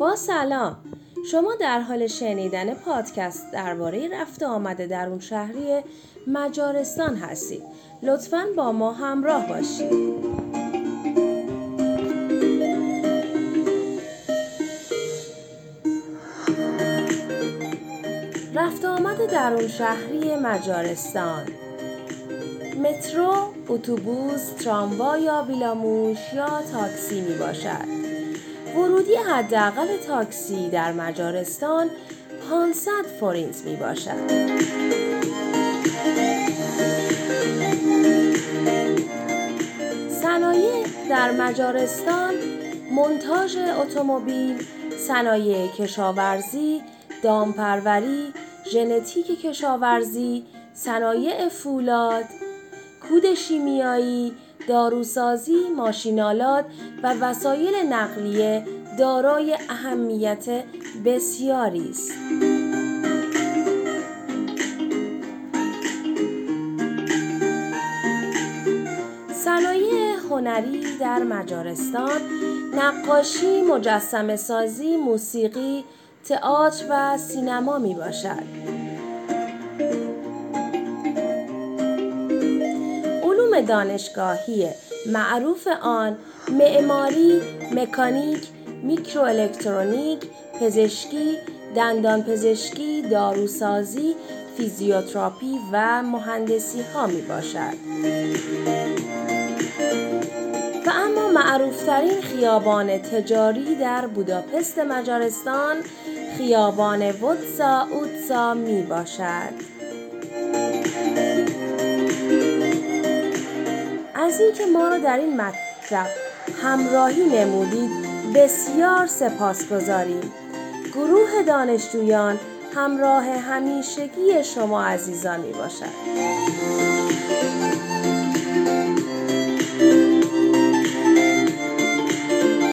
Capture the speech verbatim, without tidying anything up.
با سلام، شما در حال شنیدن پادکست درباره رفت و آمد درون شهری مجارستان هستید. لطفاً با ما همراه باشید. رفت و آمد درون شهری مجارستان: مترو، اتوبوس، تراموا یا بیلاموش یا تاکسی می باشد. ورودی حداقل تاکسی در مجارستان پانصد فورینت می باشد. صنایع در مجارستان: منتاژ اتومبیل، صنایع کشاورزی، دامپروری، ژنتیک کشاورزی، صنایع فولاد، کود شیمیایی، داروسازی، ماشین‌آلات و وسایل نقلیه دارای اهمیت بسیاری است. صنایع هنری در مجارستان: نقاشی، مجسمه سازی، موسیقی، تئاتر و سینما می باشد. علوم دانشگاهی معروف آن: معماری، مکانیک، میکروالکترونیک، پزشکی، دندان پزشکی، داروسازی، فیزیوتراپی و مهندسی ها می باشد. و اما معروفترین خیابان تجاری در بوداپست مجارستان خیابان وودسا اودسا می باشد. از اینکه ما را در این مطلب همراهی نمودید بسیار سپاسگزاریم. گروه دانشجویان همراه همیشگی شما عزیزان می باشد.